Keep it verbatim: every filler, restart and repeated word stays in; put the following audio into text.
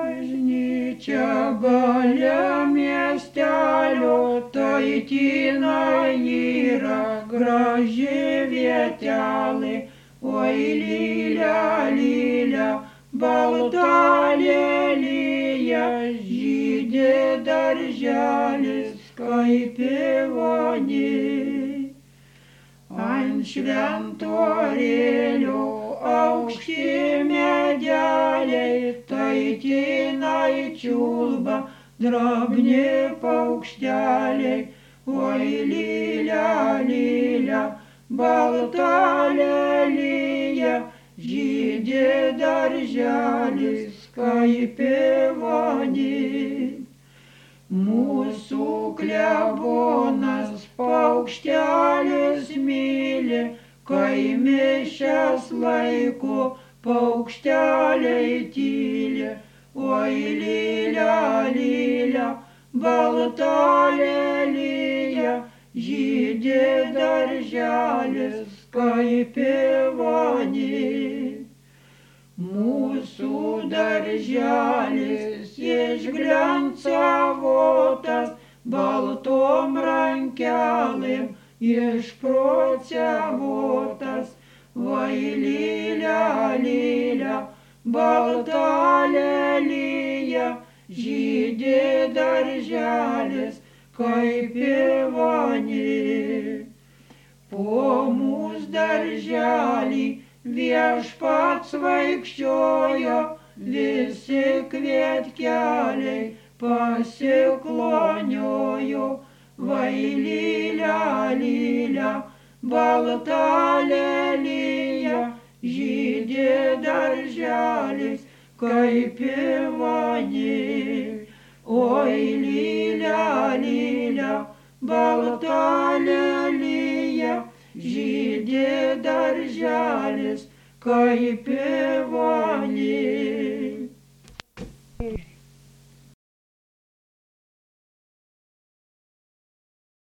Bažnyčia gale miestelio, tai tyna yra graži vietelė, oi lylia, lylia, balta lelija, žydi darželis kaip pivonė. Ant šventorėlio aukšti medeliai, tai tinai čiulba drobni paukšteliai, oi lylia, lylia, balta lelija, žydi darželis kaip pivonė. Mūsų klebonas paukštelis myli, kai mišias laiko paukšteliai tyli, oi lylia, lylia, balta lelija, žydi darželis kaip pivonė. Mūsų darželis išgliancavotas, baltom rankelėm išprocavotas, vai lylia, lylia, balta lelija, žydi darželis kaip pivonė. Po mūsų darželį viešpats vaikščiojo, visi kvietkeliai pasikloniojo, vai lylia, lylia, balta lelija, žydi darželis kaip pivonė. Oi lylia, lylia, balta lelija, žydi darželis kaip pivonė.